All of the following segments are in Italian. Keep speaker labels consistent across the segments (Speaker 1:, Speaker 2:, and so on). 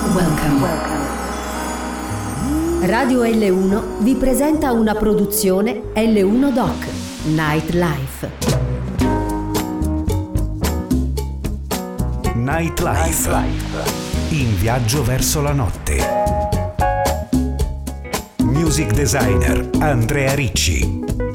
Speaker 1: Welcome. Radio L1 vi presenta una produzione L1 Doc Nightlife.
Speaker 2: Nightlife. In viaggio verso la notte. Music designer Andrea Ricci.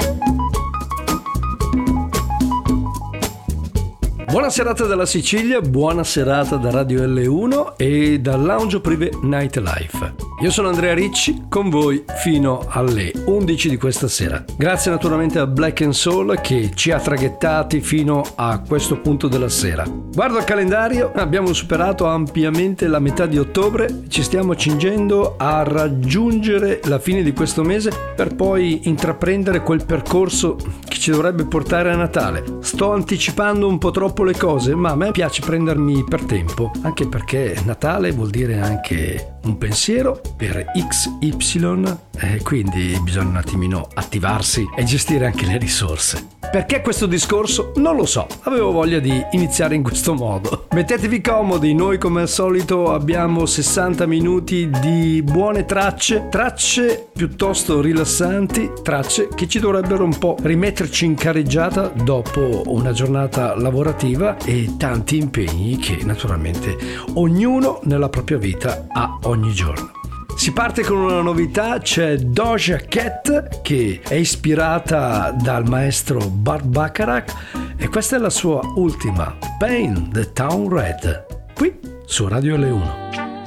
Speaker 3: Buona serata dalla Sicilia, buona serata da Radio L1 e dal Lounge Privé Nightlife. Io sono Andrea Ricci, con voi fino alle 11 di questa sera. Grazie naturalmente a Black & Soul che ci ha traghettati fino a questo punto della sera. Guardo il calendario, abbiamo superato ampiamente la metà di ottobre, ci stiamo accingendo a raggiungere la fine di questo mese per poi intraprendere quel percorso che ci dovrebbe portare a Natale. Sto anticipando un po' troppo le cose, ma a me piace prendermi per tempo, anche perché Natale vuol dire anche un pensiero per XY, quindi bisogna un attimino attivarsi e gestire anche le risorse. Perché questo discorso? Non lo so, avevo voglia di iniziare in questo modo. Mettetevi comodi, noi come al solito abbiamo 60 minuti di buone tracce piuttosto rilassanti, tracce che ci dovrebbero un po' rimetterci in carreggiata dopo una giornata lavorativa e tanti impegni che naturalmente ognuno nella propria vita ha ogni giorno. Si parte con una novità, c'è Doja Cat che è ispirata dal maestro Burt Bacharach e questa è la sua ultima, Paint the Town Red, qui su Radio L1.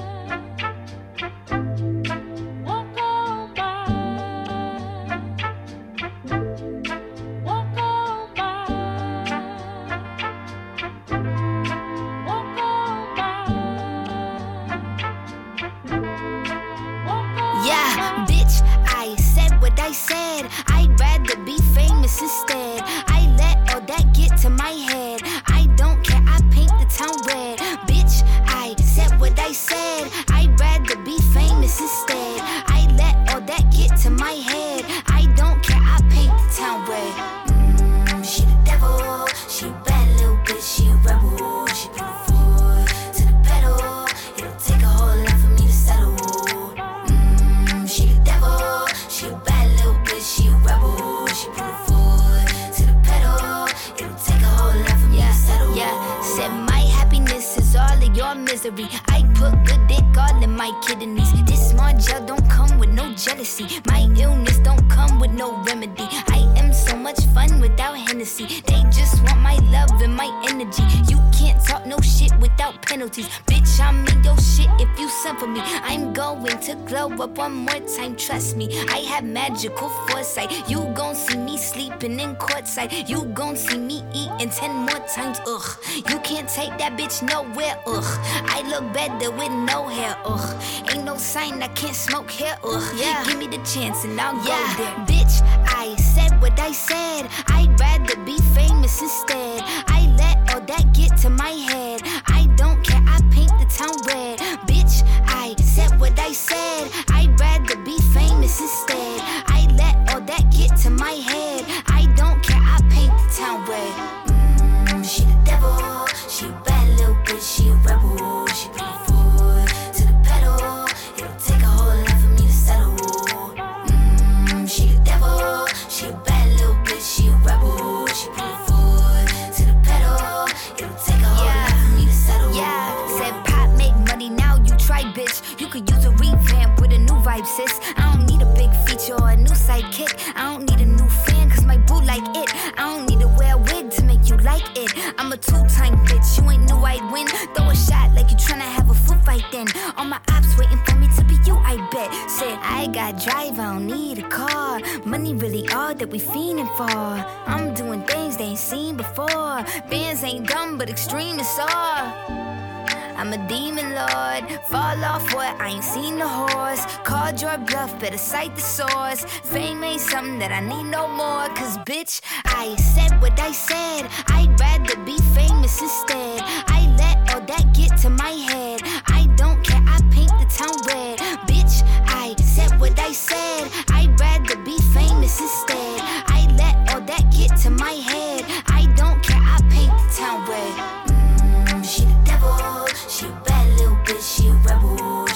Speaker 4: I put good dick all in my kidneys. This small gel don't come with no jealousy. My illness don't come with no remedy. I am so much fun without Hennessy. They just want my love and my energy. You can't talk no shit without penalties. Bitch, I'm in your shit if you send for me. I'm going to glow up one more time, trust me. I have magical foresight. You gon' see me sleeping in courtside. You gon' see me eating 10 more times, ugh. You can't take that bitch nowhere, ugh. I look better with no hair, ugh. Ain't no sign I can't smoke here, ugh. Yeah. Give me the chance and I'll go there. Bitch, I said what I said. I'd rather be famous instead. I let all that get to my head. I don't care, I paint the town red. Bitch, I said what I said. I'd rather be famous instead. I let all that get to my head. I don't care, I paint the town red. She the devil, she a bad little bitch, she a rebel. She put her foot to the pedal. It'll take a whole lot for me to settle. She the devil, she a bad little bitch, she a rebel. She put her foot to the pedal. It'll take a whole lot for me to settle. Yeah, said pop make money, now you try, bitch. You could use a revamp with a new vibe, sis. I don't need a big feature or a new sidekick. I don't need a new fan, cause my boo like it. I don't need to wear a wig to make you like it. I'm a two-time bitch, you ain't knew I'd win. Throw a shot like you tryna have a foot fight then. All my ops waiting for me to be you, I bet. Said I got drive, I don't need a car. Money really all that we fiending for. I'm doing things they ain't seen before. Bands ain't dumb, but extreme is all. I'm a demon lord, fall off what, I ain't seen the horse. Called your bluff, better cite the source. Fame ain't something that I need no more. Cause bitch, I said what I said. I'd rather be famous instead. I let all that get to my head. I don't care, I paint the town red. Bitch, I said what I said. I'd rather be famous instead. I let all that get to my head. I don't care, I paint the town red. She the devil, she a bad little bitch, she a rebel.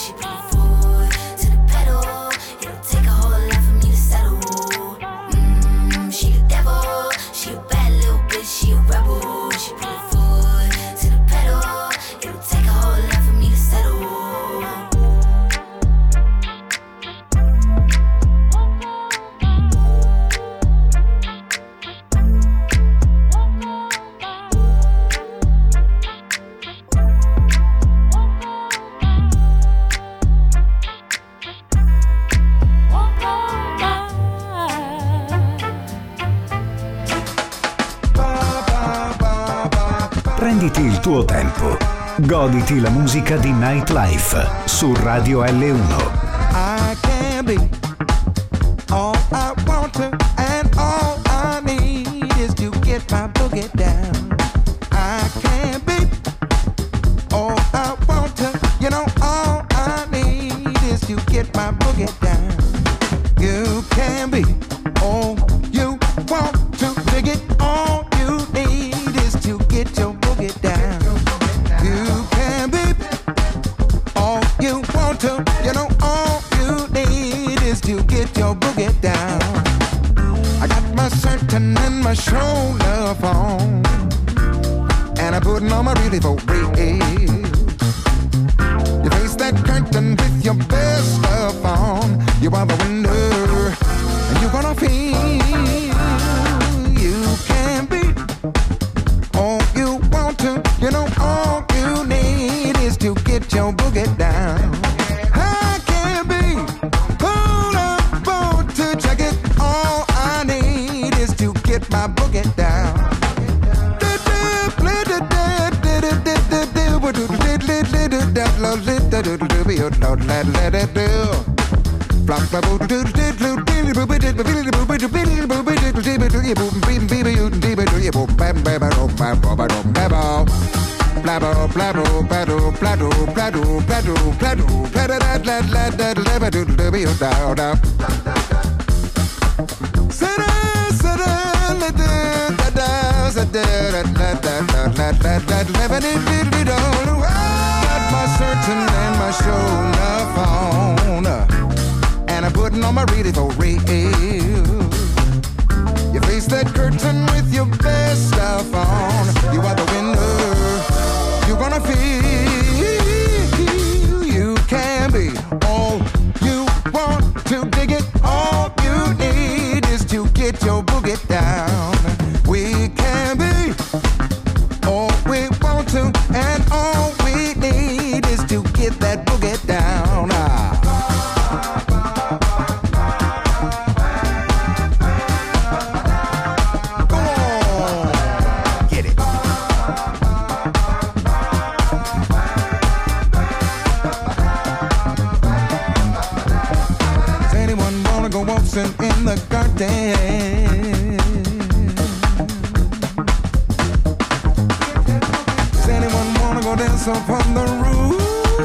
Speaker 2: tuo tempo. Goditi la musica di Nightlife su Radio L1.
Speaker 5: I can be all I want to, and all I need is to get my boogie down. I can be all I want to, you know, all I need is to get my boogie down. You can be all you want to, dig it. All you need is to get your boogie down. You can be all you want to, you know, all you need is to get your boogie down. I got my curtain and my shoulder on, and I'm putting on my really for real. You face that curtain with your best stuff on. You are the winner, and you're gonna feel you can be all you want to. You know, all you need is to get your boogie down. I can be all I want to, check it. All I need is to get my boogie down. Got my curtain and my shoulder on, and I'm putting on my really for real. You face that curtain with your best stuff on. You are the winner. You're gonna feel you can be all you want to, dig it. All you need is to get your boogie down. We can be all we want to, and all we need is to get that boogie down. Go on, get it. Does anyone wanna go waltzing in the garden? Does anyone wanna go dance upon the roof?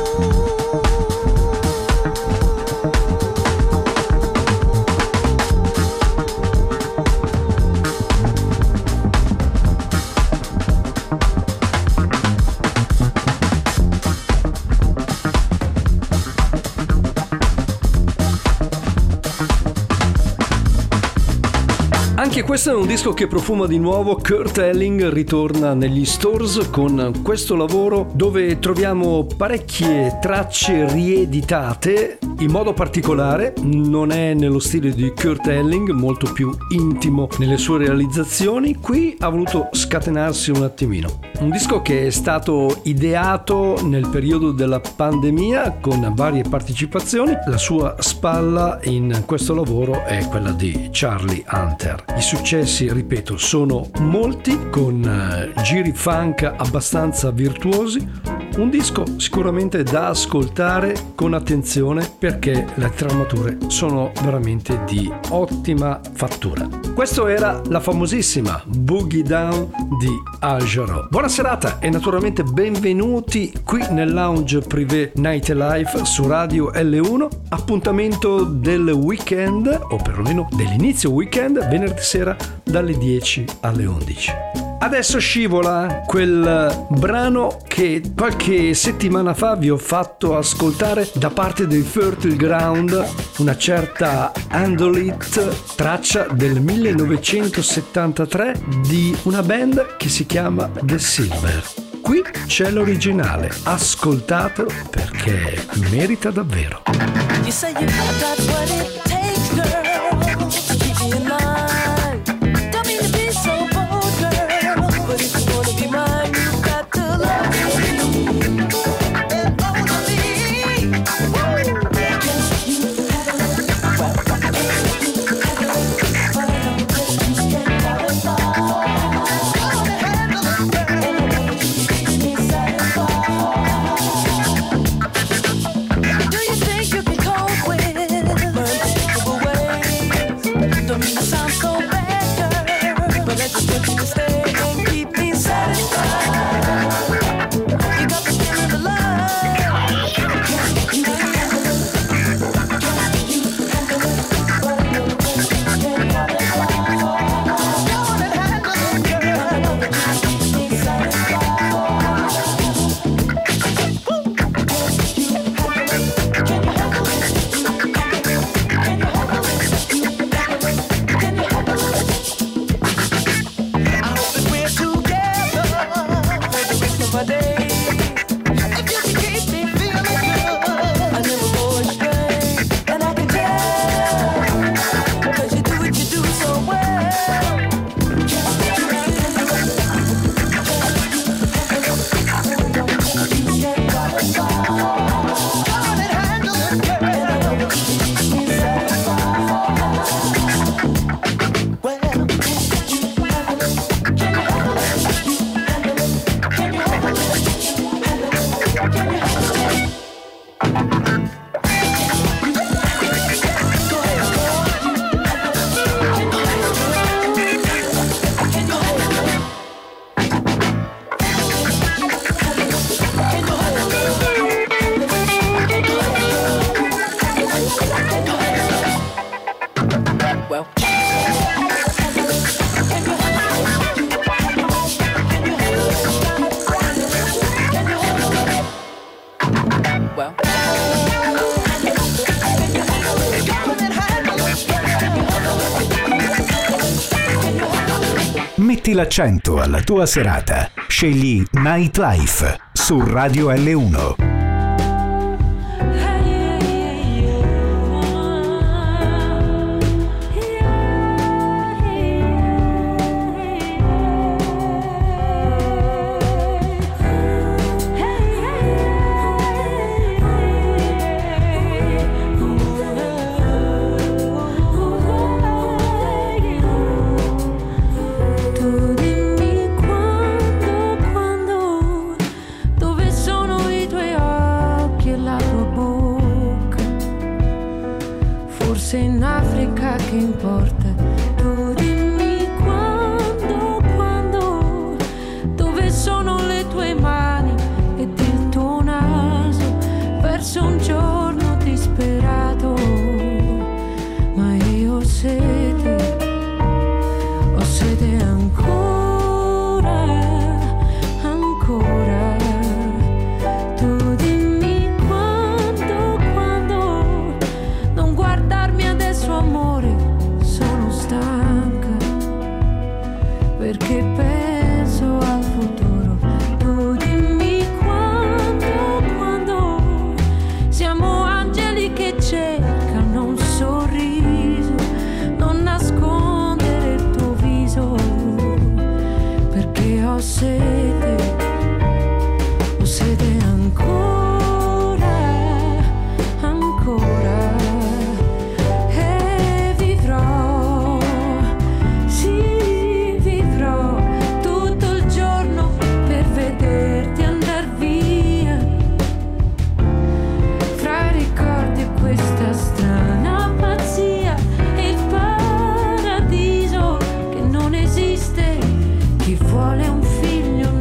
Speaker 3: Anche questo è un disco che profuma di nuovo. Kurt Elling ritorna negli stores con questo lavoro dove troviamo parecchie tracce rieditate. In modo particolare non è nello stile di Kurt Elling, molto più intimo nelle sue realizzazioni. Qui ha voluto scatenarsi un attimino. Un disco che è stato ideato nel periodo della pandemia con varie partecipazioni. La sua spalla in questo lavoro è quella di Charlie Hunter. I successi, ripeto, sono molti, con giri funk abbastanza virtuosi. Un disco sicuramente da ascoltare con attenzione perché le tramature sono veramente di ottima fattura. Questo era la famosissima Boogie Down di Al Jarreau. Buona serata e naturalmente benvenuti qui nel lounge privé Nightlife su Radio L1. Appuntamento del weekend, o perlomeno dell'inizio weekend, venerdì sera dalle 10 alle 11. Adesso scivola quel brano che qualche settimana fa vi ho fatto ascoltare da parte dei Fertile Ground, una certa Handle It, traccia del 1973 di una band che si chiama The Silver. Qui c'è l'originale, ascoltatelo perché merita davvero.
Speaker 6: You say you got what it takes, girl, to keep me in line. Don't mean to be so bold, girl, but if you wanna be mine, you got to love me and own me. Yes, you have a little, well, yes, you have a little, but I don't let you stand out of line. I wanna handle it, girl, and I want you to teach me.
Speaker 2: Metti l'accento alla tua serata. Scegli Nightlife su Radio L1.
Speaker 7: Forse in Africa che importa, tu dimmi quando, dove sono le tue mani ed il tuo naso, verso un giorno disperato, ma io ho sete ancora, ancora. Tu dimmi quando, non guardarmi adesso amore, sono stanca, perché penso al futuro. Tu dimmi quando, siamo angeli che cercano un sorriso, non nascondere il tuo viso, perché ho sete ancora, ancora. E vivrò, sì, vivrò tutto il giorno per vederti andar via, fra i ricordi e questa strana pazzia, e il paradiso che non esiste. Chi vuole un figlio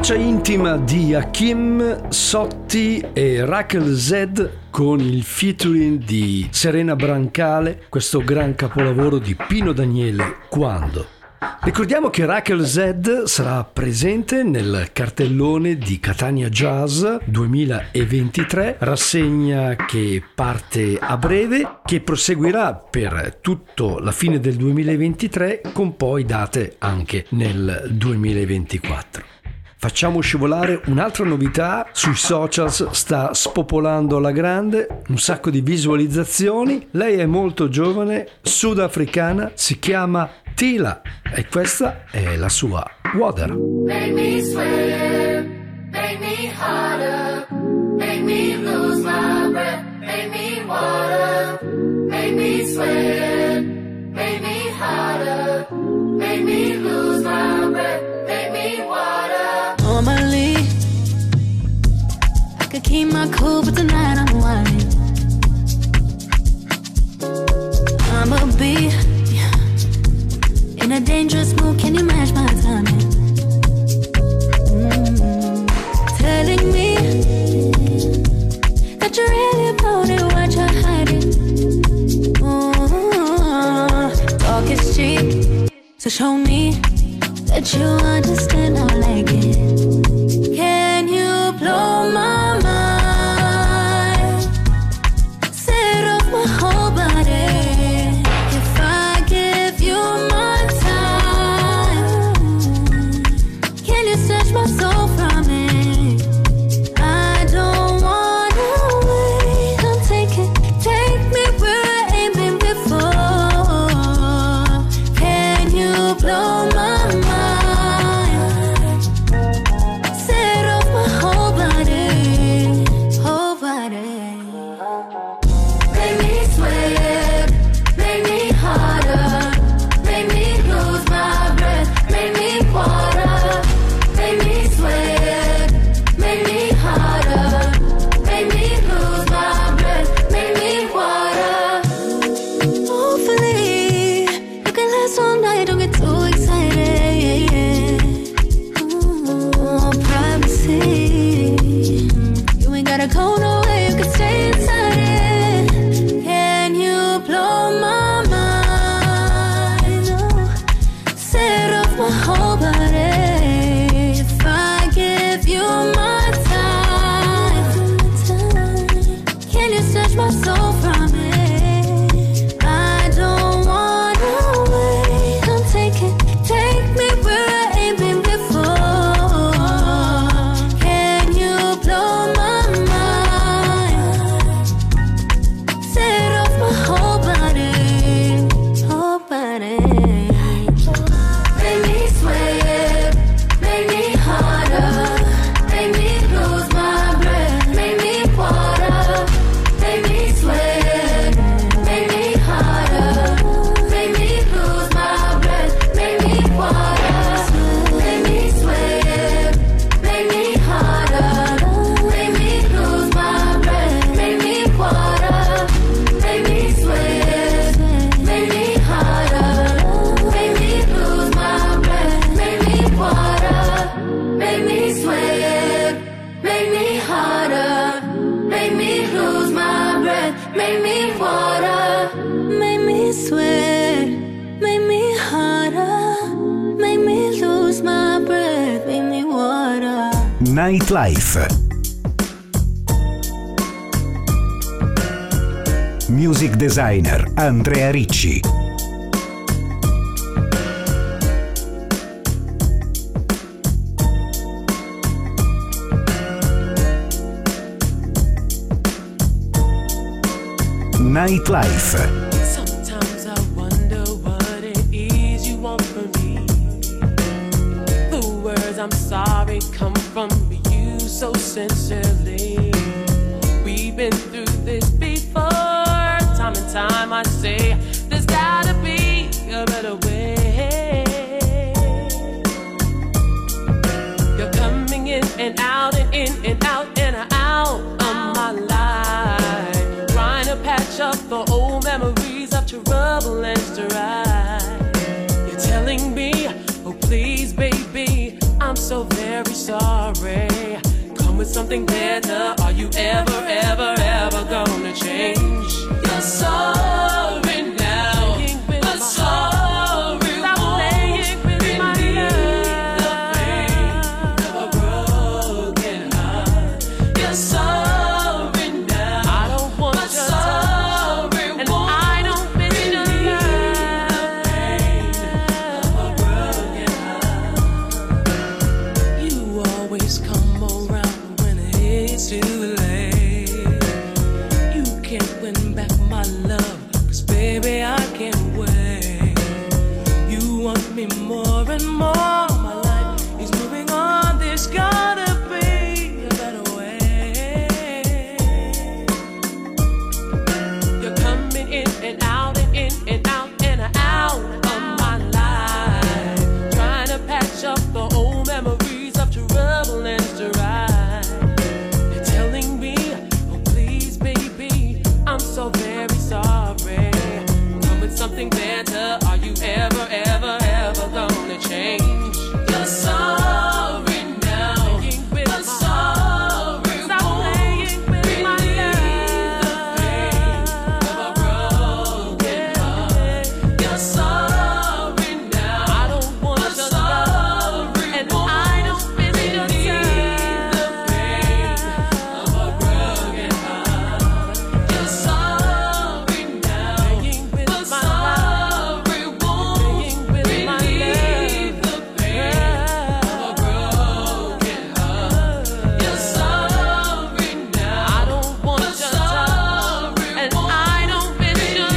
Speaker 3: traccia intima di Hakim, Sotti e Rachel Z con il featuring di Serena Brancale, questo gran capolavoro di Pino Daniele, Quando. Ricordiamo che Rachel Z sarà presente nel cartellone di Catania Jazz 2023, rassegna che parte a breve, che proseguirà per tutta la fine del 2023 con poi date anche nel 2024. Facciamo scivolare un'altra novità, sui socials sta spopolando alla grande, un sacco di visualizzazioni. Lei è molto giovane, sudafricana, si chiama Tila e questa è la sua Water.
Speaker 8: Make me sweat, make me harder, make me lose my breath, make me water, make me sweat, make me harder, make me lose my breath, make me water.
Speaker 7: Normally, I could keep my cool, but tonight I'm whining. I'ma be in a dangerous mood, can you match my timing? Telling me that you're really about it, what you're hiding. Talk is cheap, so show me that you understand how I like it. Can you blow my mind? Set off my whole body. If I give you my time, can you snatch my soul from it? I don't wanna wait. Come take me where I ain't been before. Can you blow my mind? Set off my whole body, whole body.
Speaker 8: Make me sweat, make me harder, make me lose my breath, make me water, make me sweat, make me harder, make me lose my breath, make me water.
Speaker 7: Hopefully, you can last all night, don't get too excited. Privacy, you ain't gotta go nowhere, you can stay inside it. Can you blow my mind? Oh, set off my whole body. If I give you my time, can you snatch my soul from it? I don't wanna wait. Come take me where I ain't been before. Can you blow my mind? Set off my whole body, whole body.
Speaker 8: Make me sweat, make me harder, make me lose my breath, make me water, make me sweat, make me harder, make me lose my breath, make me water, make me sweat, make me harder, make me lose my breath, make me water, make me sweat, make me harder, make me lose my breath, make me water, make me sweat, make me harder, make me lose my breath, make me water.
Speaker 7: Make me sweat, make me harder, make me lose my breath, make me water.
Speaker 2: Nightlife. Music designer Andrea Ricci. Nightlife.
Speaker 6: Sometimes I wonder what it is you want from me. The words I'm sorry come from you so sincerely. We've been through this before. Time and time I say there's gotta be a better way. You're coming in and out and in and out and out of my life, trying to patch up the old memories of trouble and strife. You're telling me, oh please baby, I'm so very sorry. Come with something better. Are you ever, ever, ever gonna change? You're sorry now, but sorry won't relieve the pain of a broken heart. You're sorry now, I don't want but your sorry and won't I don't miss your love. The pain of a broken heart. You always come around when it's too late. You can't win back my love, 'cause baby I can't wait. You want me more and more. My life is moving on. There's gotta be a better way. You're coming in and out and in and out and out of my life, trying to patch up the old memories of trouble and strife. You're telling me, oh please baby, I'm so very sorry. Come with something better. Are you ever, ever, ever gonna change? You're sorry now, but sorry won't relieve the pain of a broken heart. You're sorry now, I don't want your love, and I don't miss your relieve the pain of a broken heart. You're sorry now, but sorry won't relieve the pain of a broken heart. You're sorry now, I don't want your love, and I don't miss your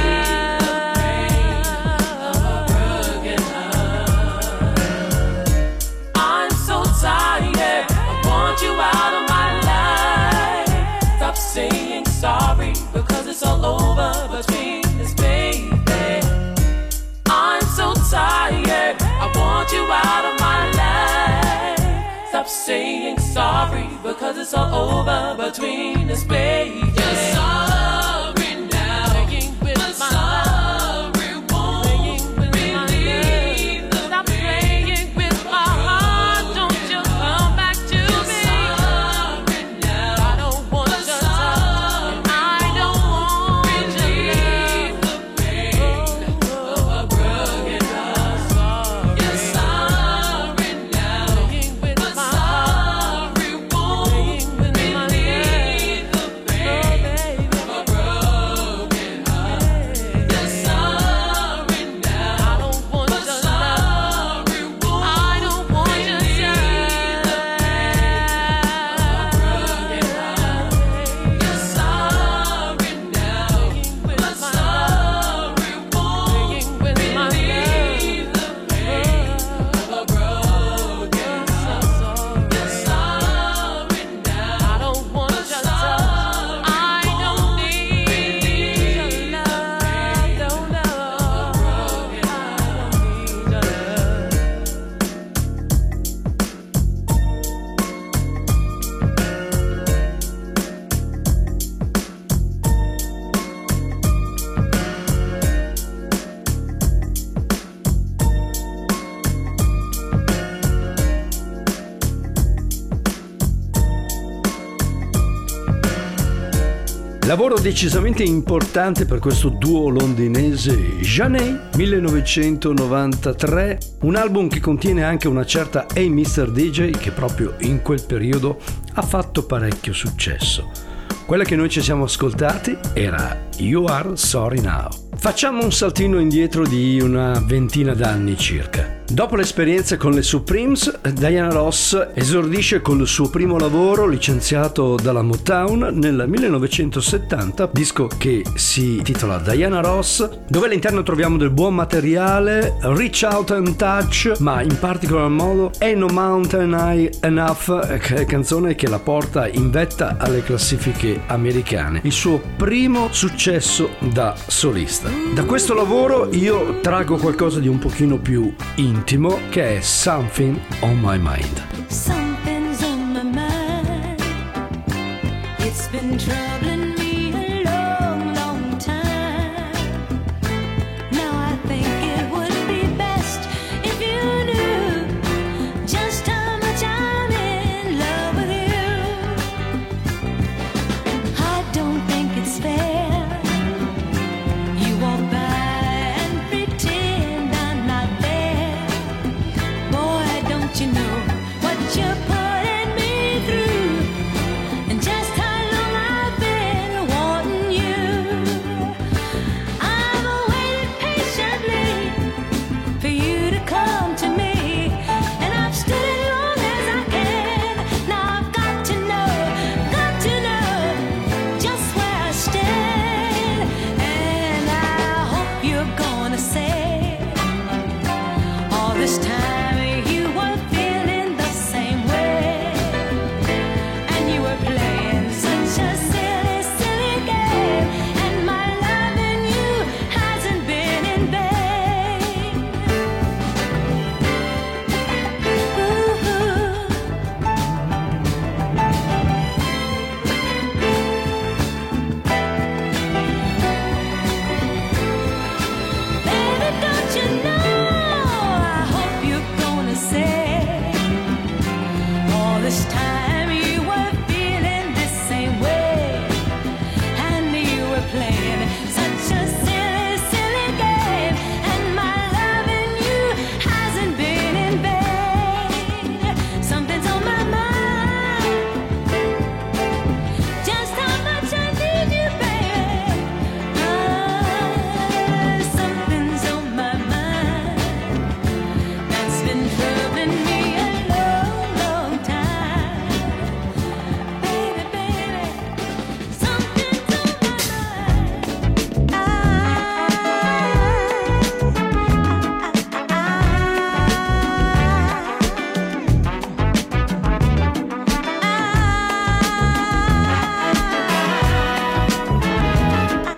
Speaker 6: love. I'm so tired, I want you out of my life. Stop saying sorry, because it's all over between us, baby. I'm so tired, I want you out of my life. Stop saying sorry, because it's all over between us, baby. You're sorry now, but sorry won't relieve the pain. Stop playing with my heart, don't you come back to me. Sorry now, I don't want your love, I don't want your relieve the pain of a broken heart. You're sorry now, but sorry won't relieve the pain of a broken heart. You're sorry now, I don't want your love, I don't want your love. You're sorry now, but sorry won't relieve the pain of a broken heart. You're sorry now, I don't want your love, I don't need your love, no love, I don't need your love.
Speaker 3: Lavoro decisamente importante per questo duo londinese Zhané, 1993, un album che contiene anche una certa Hey Mr. DJ che proprio in quel periodo ha fatto parecchio successo. Quella che noi ci siamo ascoltati era You Are Sorry Now. Facciamo un saltino indietro di una ventina d'anni circa. Dopo l'esperienza con le Supremes, Diana Ross esordisce col suo primo lavoro licenziato dalla Motown nel 1970, disco che si intitola Diana Ross, dove all'interno troviamo del buon materiale, Reach Out and Touch, ma in particolar modo Ain't No Mountain High Enough, canzone che la porta in vetta alle classifiche americane, il suo primo successo da solista. Da questo lavoro io traggo qualcosa di un pochino più intimo, che è Something on My Mind.
Speaker 8: Something's on my mind. It's been troubling me a long, long time. Now I think it would be best if you knew just how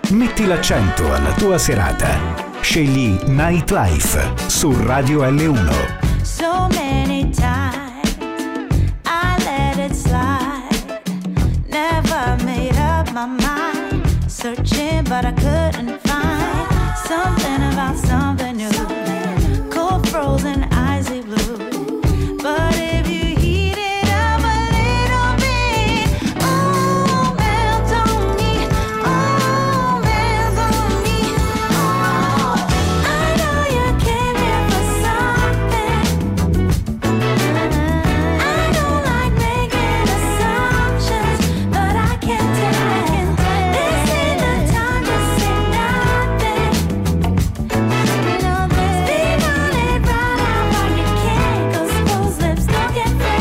Speaker 2: Metti l'accento alla tua serata. Scegli Nightlife su Radio L1.
Speaker 9: So many times I let it slide. Never made up my mind. Searching but I couldn't find something about something new. Cold frozen icy blue. But if you heat it up a little bit, oh, melt on me, oh, melt on me, oh. I know you came here for something. I don't like making assumptions, but I can't tell. This ain't the time to say nothing. You know, speak on it right out while you can, 'cause those lips don't get fed.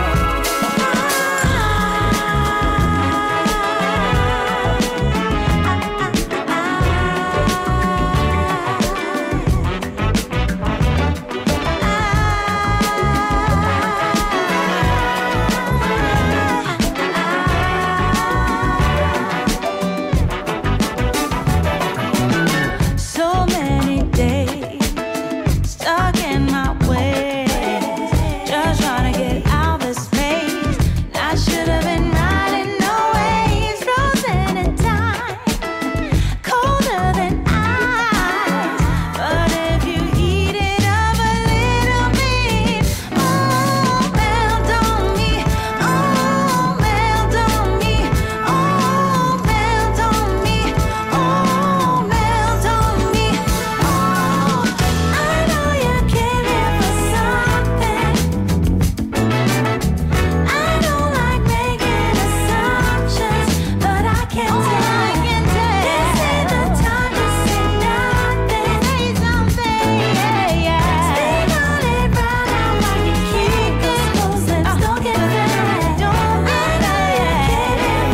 Speaker 9: So many days stuck in my ways, just trying to get out this maze. I should have been riding no waves, frozen in time, colder than ice. But if you heat it up a little bit, oh, melt on me, oh, melt on me, oh, melt on me, oh, melt on me, oh. I know you came here for something. I don't like making assumptions, but I can't tell. This ain't the time to say nothing. Say something, yeah, yeah. Speak on it right out while you can, 'cause those lips don't get fed. Don't get fed.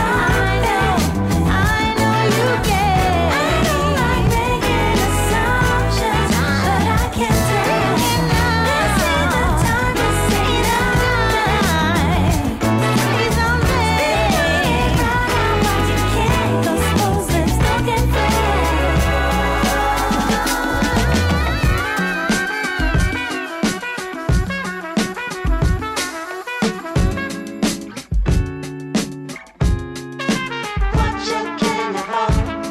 Speaker 9: I know you get. I don't like making assumptions, but I can't tell. This ain't the time to say nothing. Say something. Speak on it right out while you can, 'cause those lips don't get fed. What you came for?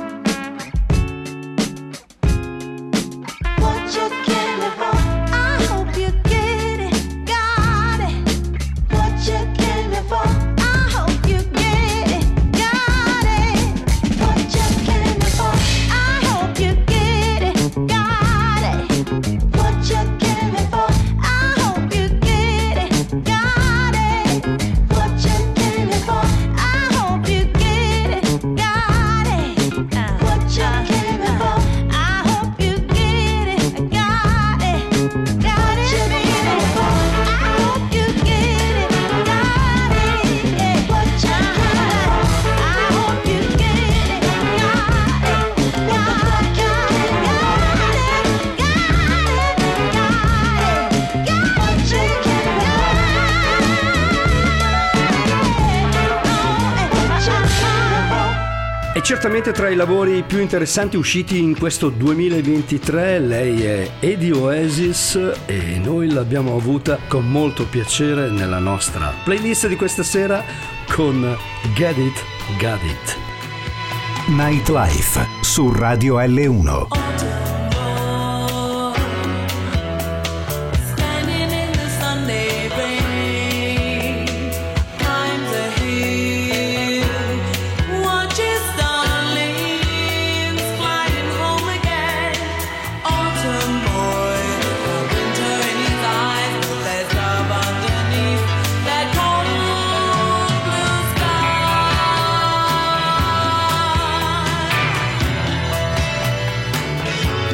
Speaker 9: What you came for? I hope you get it, got it. What you came for? I hope you get it, got it. What you came for? I hope you get it, got it. What you came for? I hope you get it, got it. What you came for? I hope you get it, got it. What you came for? I hope you get it, got it. Got it, baby. I hope you get it, got it. What you came for? I hope you get it, got it. Got it, what you came
Speaker 3: E certamente tra i lavori più interessanti usciti in questo 2023 lei è Eddie Oasis e noi l'abbiamo avuta con molto piacere nella nostra playlist di questa sera con Get It, Got It.
Speaker 2: Nightlife su Radio L1.
Speaker 6: Standing in the Sunday rain, climb the hill, watch his starlings flying home again. Autumn boy, winter in his eyes, there's love underneath that cold blue sky.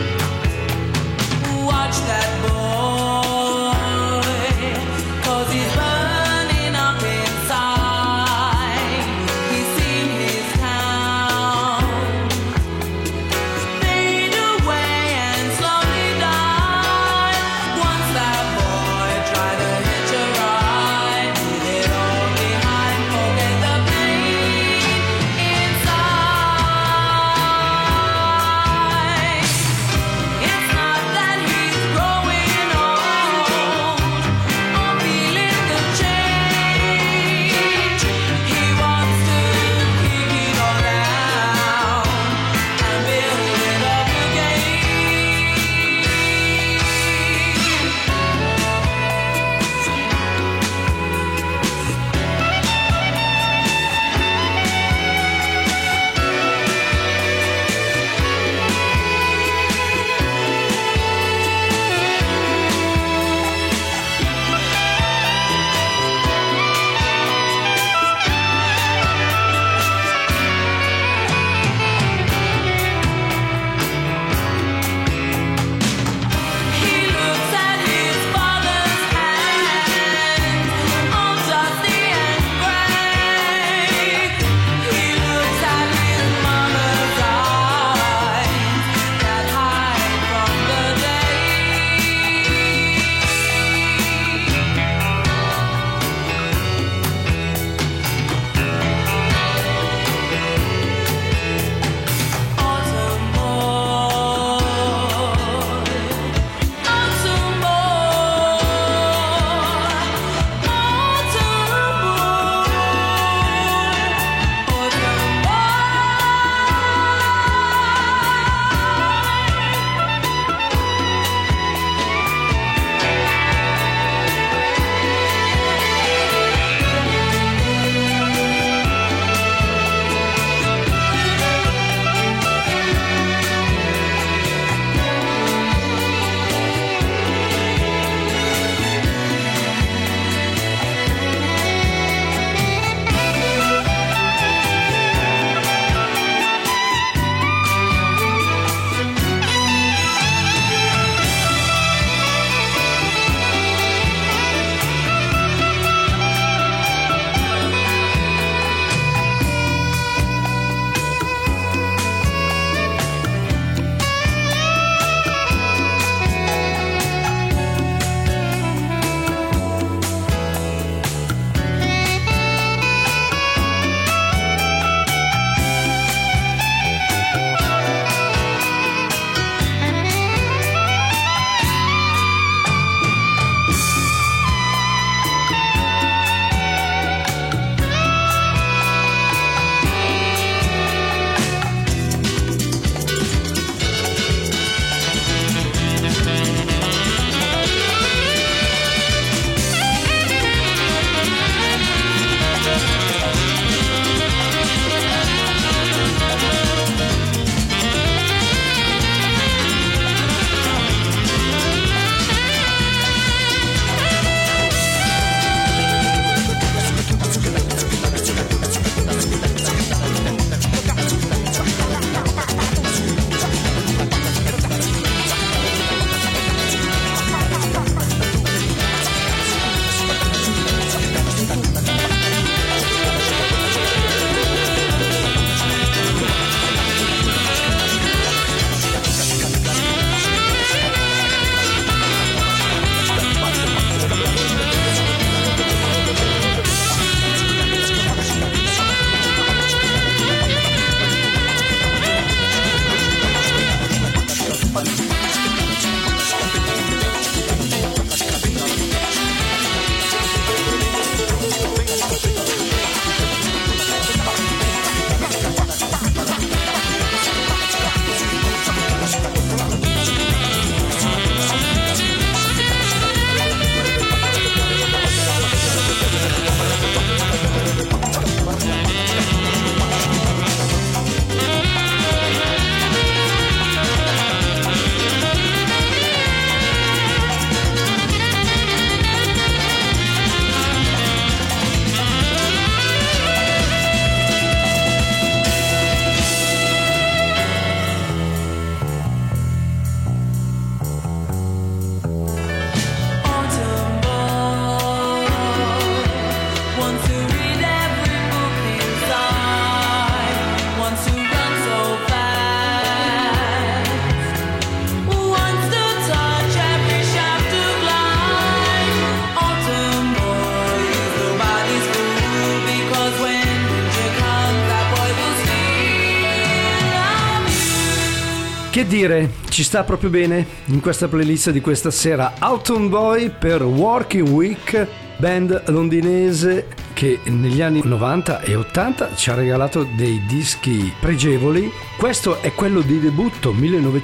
Speaker 3: Che dire, ci sta proprio bene in questa playlist di questa sera. Autumn Boy per Working Week, band londinese che negli anni 90 e 80 ci ha regalato dei dischi pregevoli. Questo è quello di debutto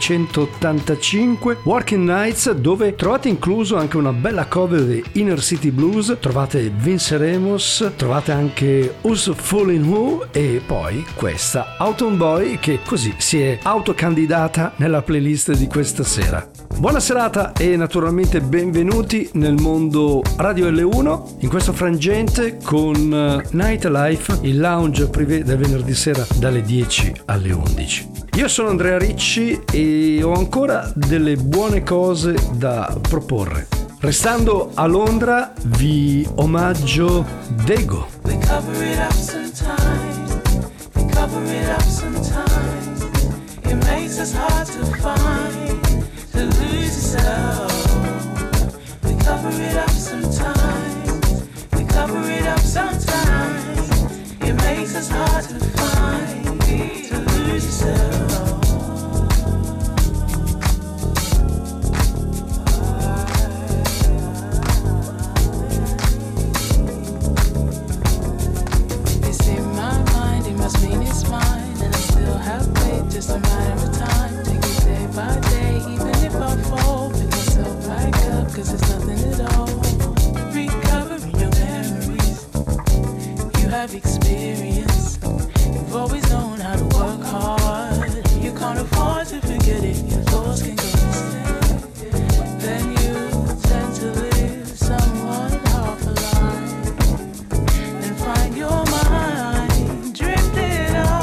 Speaker 3: 1985, Working Nights, dove trovate incluso anche una bella cover di Inner City Blues, trovate Vince Ramos, trovate anche Who's Fooling Who e poi questa Autumn Boy che così si è autocandidata nella playlist di questa sera. Buona serata e naturalmente benvenuti nel mondo Radio L1 in questo frangente con Nightlife, il lounge privé del venerdì sera dalle 10 alle 11. Io sono Andrea Ricci e ho ancora delle buone cose da proporre. Restando a Londra vi omaggio Dego.
Speaker 6: We cover it up sometimes. We cover it up sometimes. It makes us hard to find, to lose yourself. We cover it up sometimes. We cover it up sometimes. It makes us hard to find, to lose yourself. Just a matter of time, take it day by day. Even if I fall, pick myself back up, cause it's nothing at all. Recovering your memories, you have experience. You've always known how to work hard. You can't afford to forget it, your thoughts can go insane. Then you tend to live somewhat half a lie and find your mind drifted off.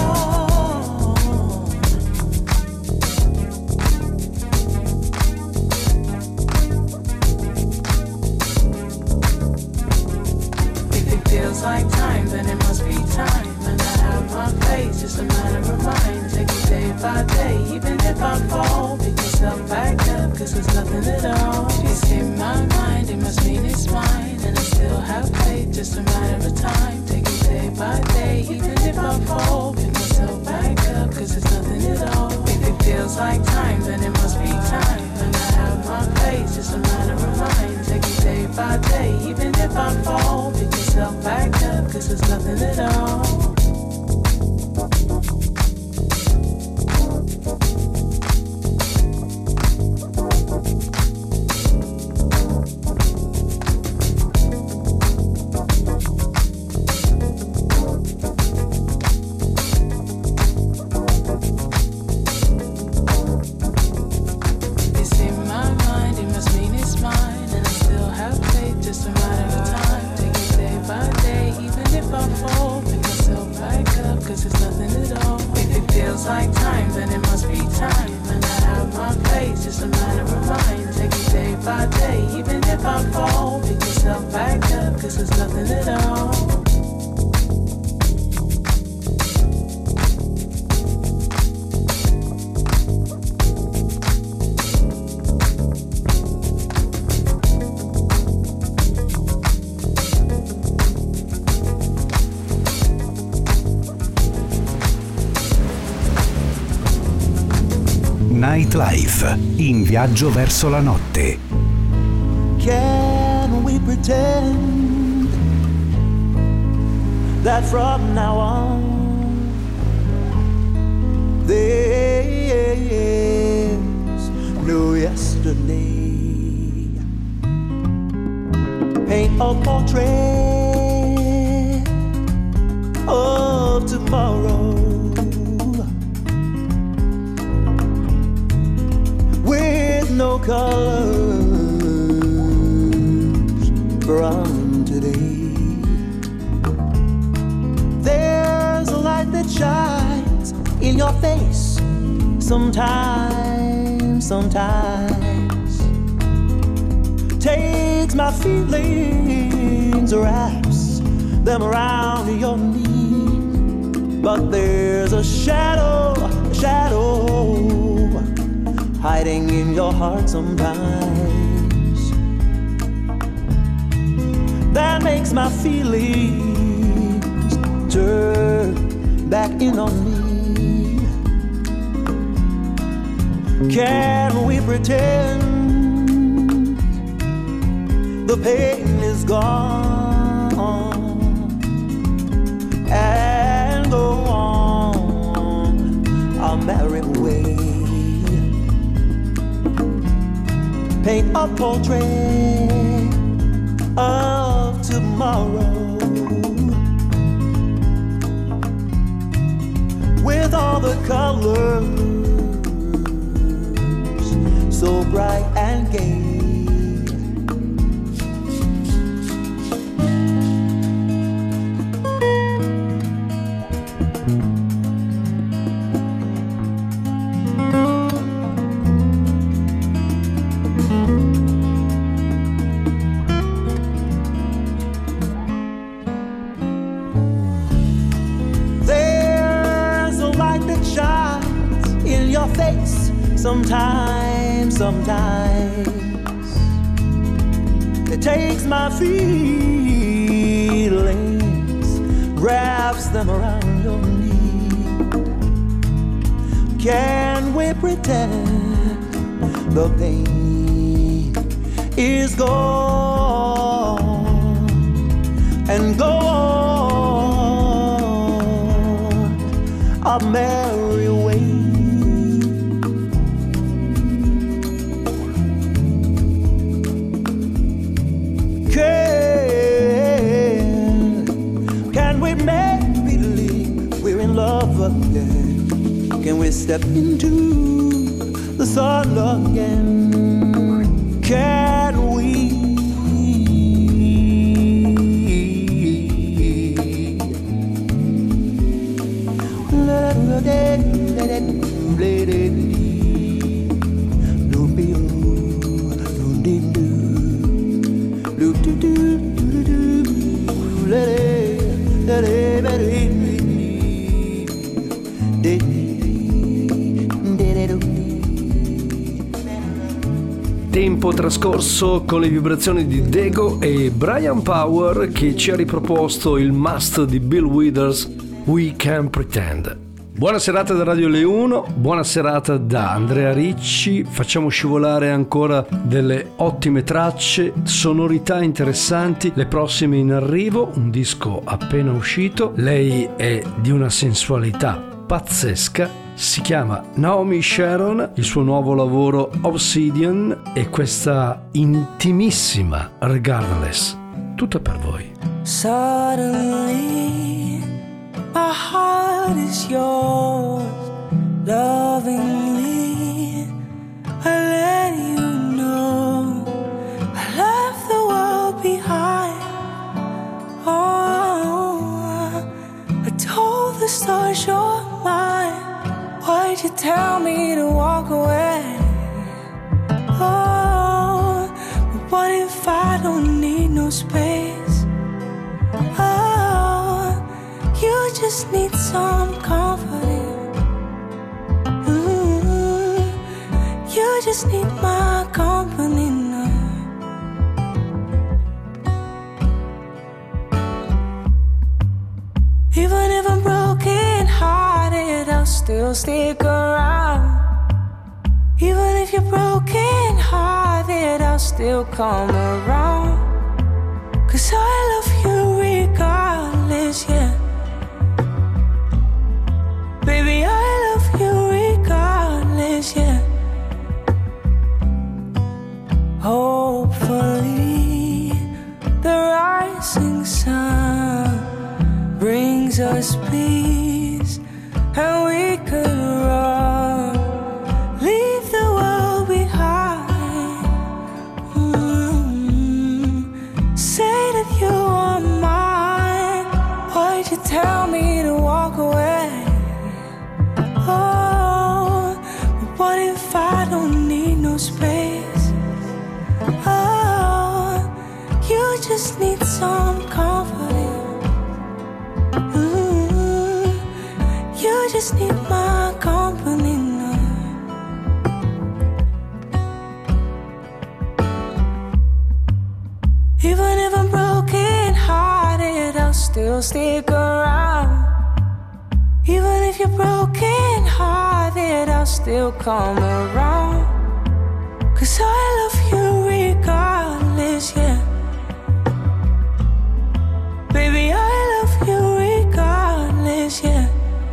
Speaker 6: Like time, then it must be time. And I have my face, just a matter of mind. Take it day by day, even if I fall. Pick myself back up, cause there's nothing at all. It's in my mind, it must mean it's mine. And I still have faith, just a matter of time. Take it day by day, even if I fall. Pick myself back up, cause there's nothing at all. If it feels like time, then it must be time. And I have my face, just a matter of mind. Take it day by day, even if I fall. Pick myself back up, cause there's nothing at all.
Speaker 2: Nightlife, in viaggio verso la notte.
Speaker 10: Can we pretend that from now on there's no yesterday? Paint a portrait of tomorrow with no colors from today. There's a light that shines in your face sometimes, takes my feelings, wraps them around your knee. But there's a shadow hiding in your heart sometimes that makes my feelings turn back in on me. Can we pretend the pain is gone and go on our merry way? Paint a portrait of tomorrow with all the colors so bright and gay. Sometimes it takes my feelings, wraps them around your knee. Can we pretend the pain is gone and go on our merry way? Can we make believe we're in love again? Can we step into the sun again? Can we?
Speaker 3: Tempo trascorso con le vibrazioni di Dego e Brian Power, che ci ha riproposto il must di Bill Withers, We Can Pretend. Buona serata da Radio Le1, buona serata da Andrea Ricci. Facciamo scivolare ancora delle ottime tracce, sonorità interessanti, le prossime in arrivo, un disco appena uscito. Lei è di una sensualità pazzesca, si chiama Naomi Sharon, il suo nuovo lavoro Obsidian e questa intimissima Regardless. Tutto è per voi.
Speaker 6: Suddenly my heart is yours, lovingly I let you know I left the world behind. Oh, I told the stars you're mine. Why'd you tell me to walk away? Oh, but what if I don't need no space? Oh, you just need some comforting. You just need my company now. Even if I'm broken hearted, I'll still stick around. Even if you're broken hearted, I'll still come around. 'Cause I love you regardless, yeah. Baby, I love you regardless, yeah. Hopefully the rising sun brings us peace and we could run, leave the world behind. Say that you are mine. Why'd you tell me to walk away? Oh, but what if I don't need no space? Oh, you just need some comforting. You just need my company now. Even if I'm broken hearted, I'll still stick around. Even if you're broken hearted, I'll I'll still come around. 'Cause I love you regardless, yeah. Baby, I love you regardless, yeah.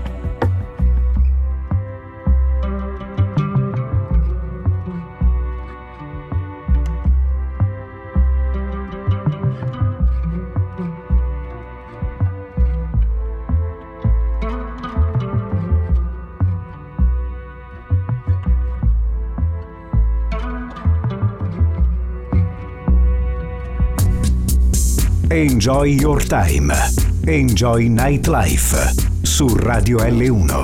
Speaker 2: Enjoy your time. Enjoy Nightlife su Radio L1.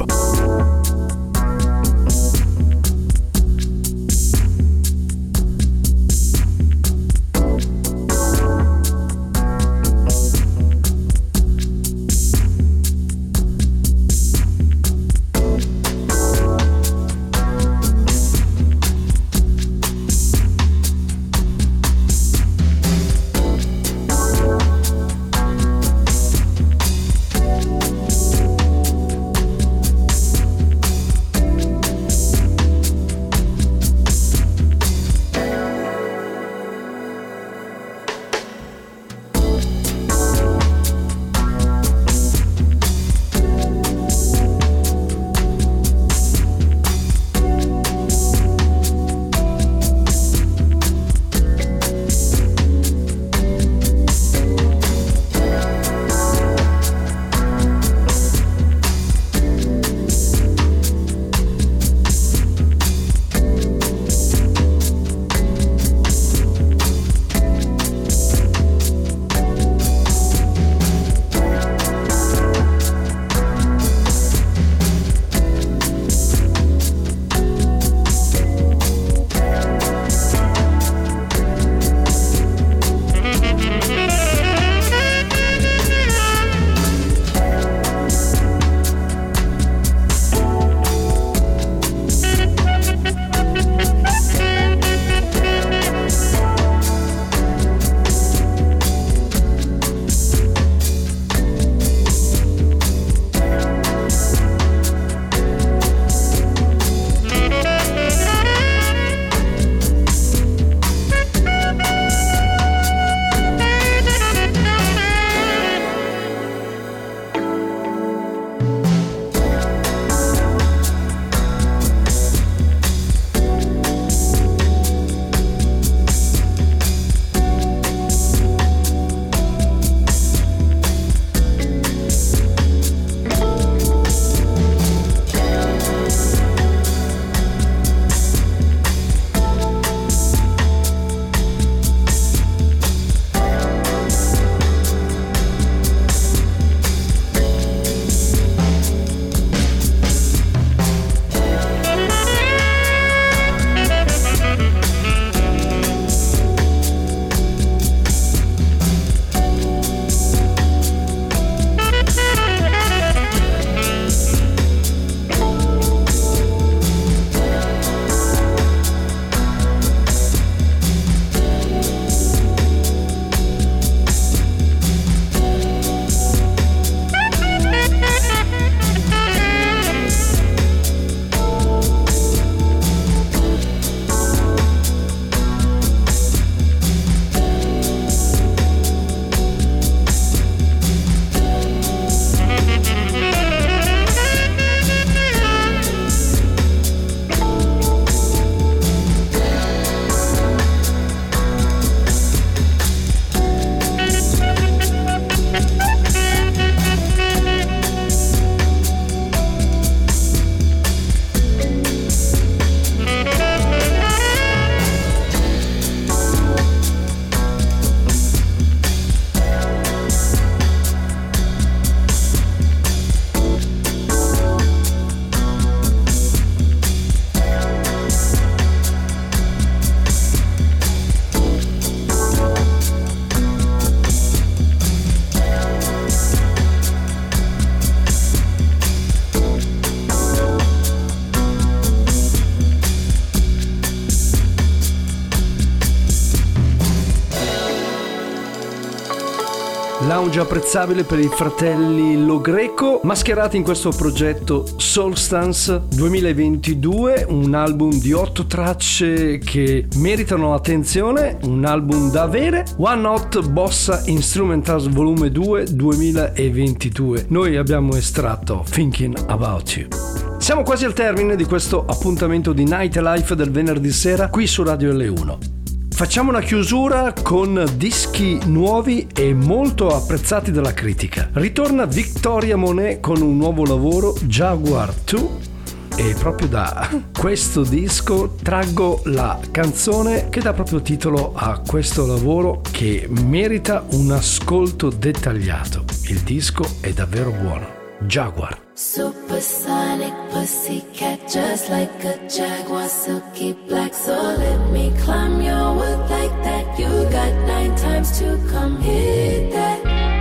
Speaker 3: lounge apprezzabile per i fratelli Lo Greco, mascherati in questo progetto Soulstance 2022, un album di 8 tracce che meritano attenzione, un album da avere. One Hot Bossa Instrumentals Volume 2 2022. Noi abbiamo estratto Thinking About You. Siamo quasi al termine di questo appuntamento di Nightlife del venerdì sera qui su Radio L1. Facciamo una chiusura con dischi nuovi e molto apprezzati dalla critica. Ritorna Victoria Monet con un nuovo lavoro, Jaguar 2, e proprio da questo disco traggo la canzone che dà proprio titolo a questo lavoro, che merita un ascolto dettagliato. Il disco è davvero buono. Jaguar.
Speaker 8: Supersonic pussycat, just like a jaguar, silky black. So let me climb your wood like that. You got 9 times to come hit that.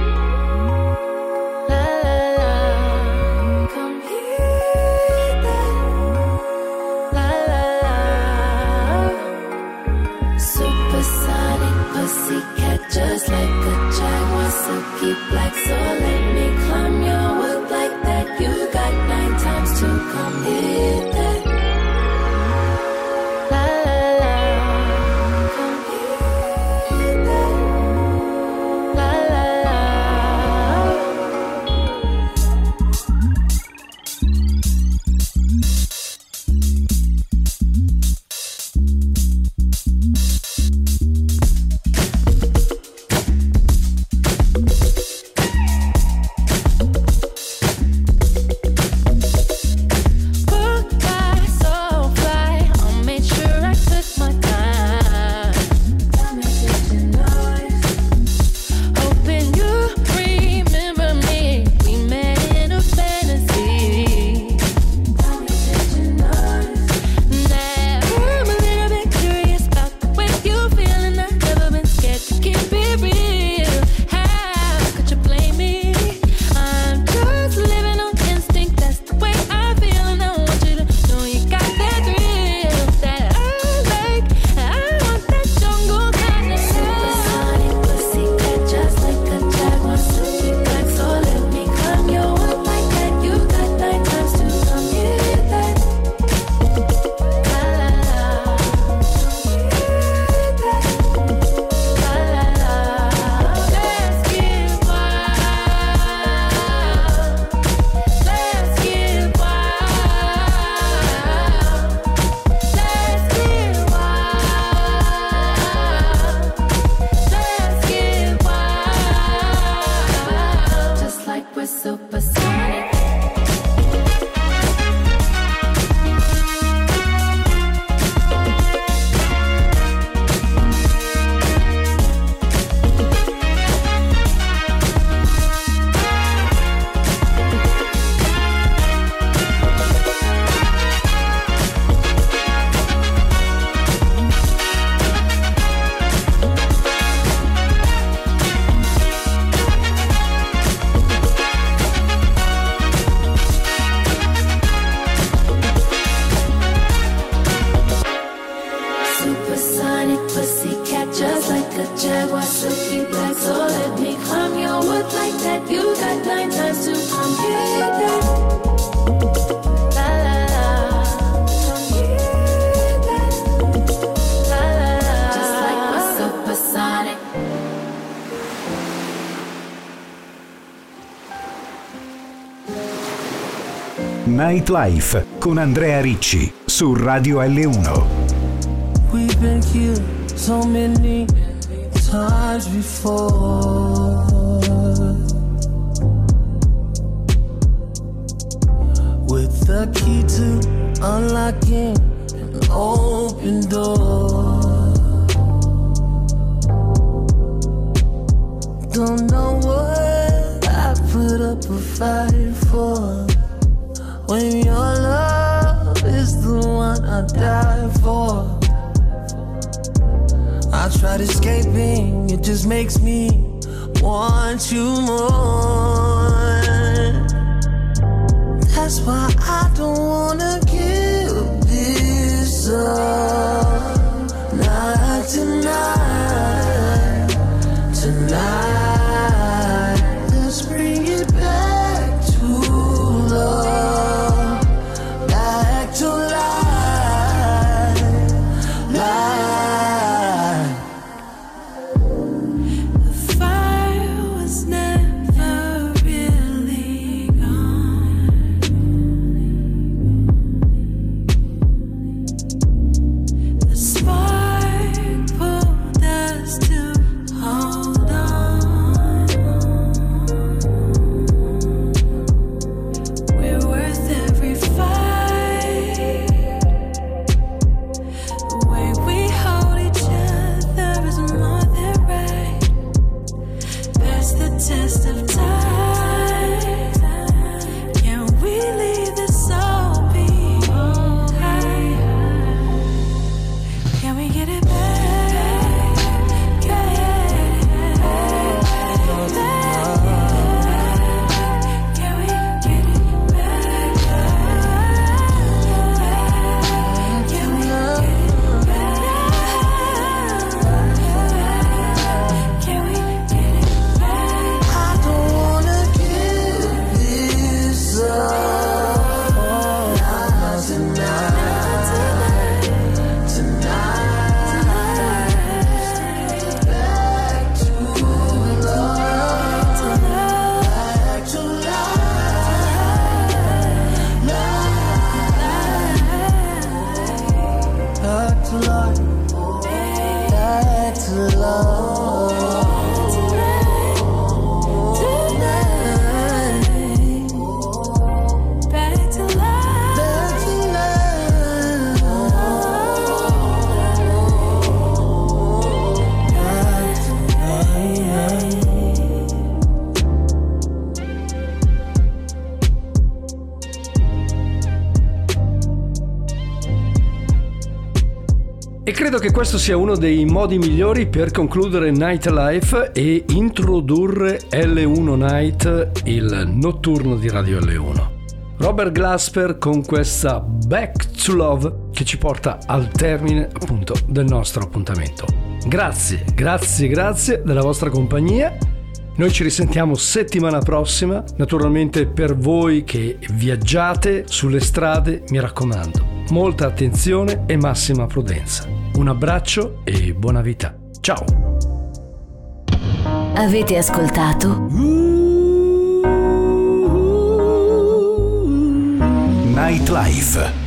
Speaker 8: La la la, come hit that. La la la. Supersonic pussycat, just like a jaguar, silky black. So let me climb your wood like that. You got 9 times to come hit that. La la la, come hit that. La la la.
Speaker 2: Nightlife con Andrea Ricci su Radio L1.
Speaker 6: We've been here so many times before. With the key to unlocking an open door. Don't know what I put up a fight for, when your love is the one I die for. I tried escaping, it just makes me want you more. That's why I don't wanna give this up. Not tonight, tonight.
Speaker 3: E credo che questo sia uno dei modi migliori per concludere Nightlife e introdurre L1 Night, il notturno di Radio L1. Robert Glasper con questa Back to Love che ci porta al termine appunto del nostro appuntamento. Grazie della vostra compagnia. Noi ci risentiamo settimana prossima. Naturalmente per voi che viaggiate sulle strade, mi raccomando, molta attenzione e massima prudenza. Un abbraccio e buona vita. Ciao!
Speaker 1: Avete ascoltato
Speaker 2: Nightlife.